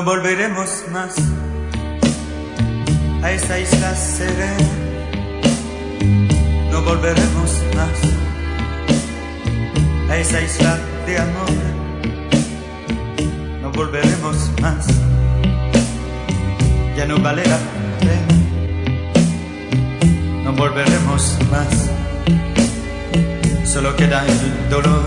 volveremos más a esa isla serena. No volveremos más a esa isla de amor. No volveremos más, ya no vale la pena. No volveremos más, solo queda el dolor.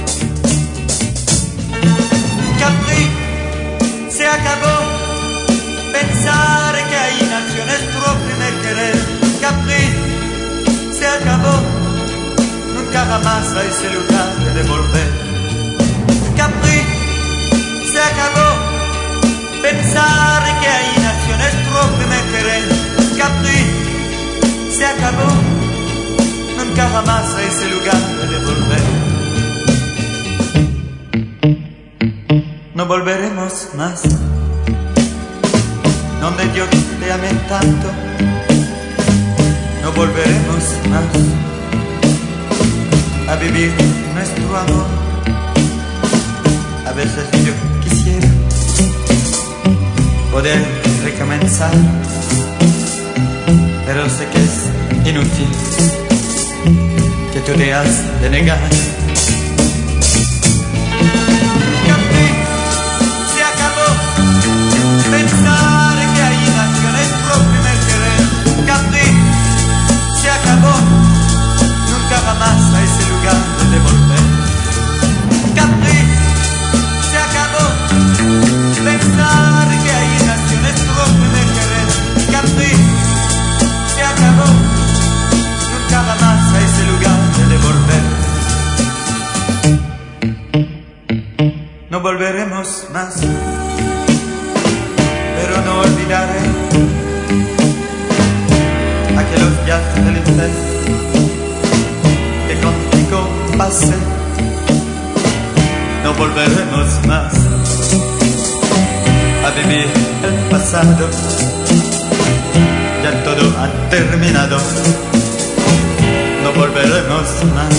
Capri, se acabó pensar que ahí nació nuestro primer querer. Capri, se acabó, nunca jamás a ese lugar de volver. Capri, se acabó pensar que ahí nació nuestro primer querer. Capri, se acabó, nunca jamás a ese lugar de volver. No volveremos más donde yo te amé tanto. No volveremos más a vivir nuestro amor. A veces yo quisiera poder recomenzar, pero sé que es inútil, que tú te has de negar. Pensar que ahí nació nuestro primer querer. Capri, se acabó, nunca jamás a ese lugar de volver. Capri, se acabó pensar que ahí nació nuestro primer querer. Capri, se acabó, nunca jamás a ese lugar de volver. No volveremos más, pero no olvidaré aquellos días felices que contigo pasé. No volveremos más a vivir el pasado, ya todo ha terminado. No volveremos más.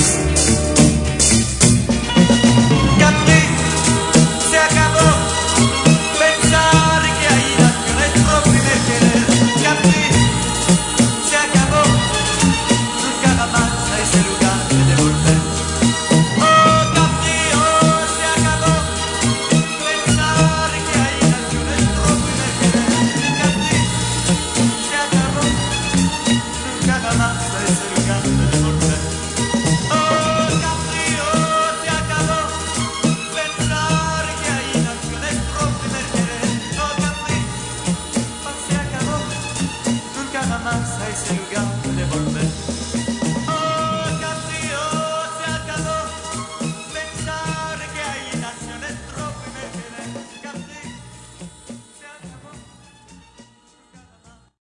Capri, se acabó pensar que ahí nació nuestro primer querer. Capri, se acabó, nunca jamás a ese lugar de volver. Oh Capri, oh, se acabó pensar que ahí nació nuestro primer querer. Capri, se acabó, nunca jamás a ese lugar de volver. Oh Capri, oh, se acabó pensar que ahí nació nuestro primer querer. Oh Capri, oh, se acabó, nunca jamás a ese lugar